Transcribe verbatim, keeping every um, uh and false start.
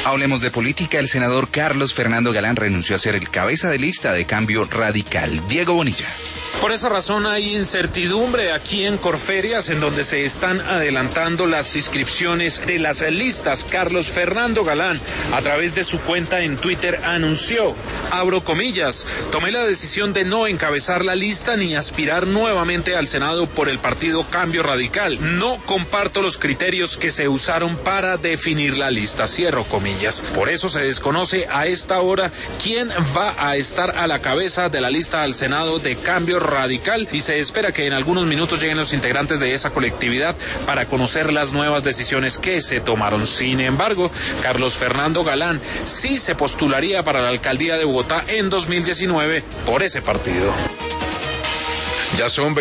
Hablemos de política. El senador Carlos Fernando Galán renunció a ser el cabeza de lista de Cambio Radical. Diego Bonilla. Por esa razón hay incertidumbre aquí en Corferias, en donde se están adelantando las inscripciones de las listas. Carlos Fernando Galán, a través de su cuenta en Twitter, anunció, abro comillas, tomé la decisión de no encabezar la lista ni aspirar nuevamente al Senado por el partido Cambio Radical. No comparto los criterios que se usaron para definir la lista, cierro comillas. Por eso se desconoce a esta hora quién va a estar a la cabeza de la lista al Senado de Cambio Radical, y se espera que en algunos minutos lleguen los integrantes de esa colectividad para conocer las nuevas decisiones que se tomaron. Sin embargo, Carlos Fernando Galán sí se postularía para la alcaldía de Bogotá en dos mil diecinueve por ese partido. Ya son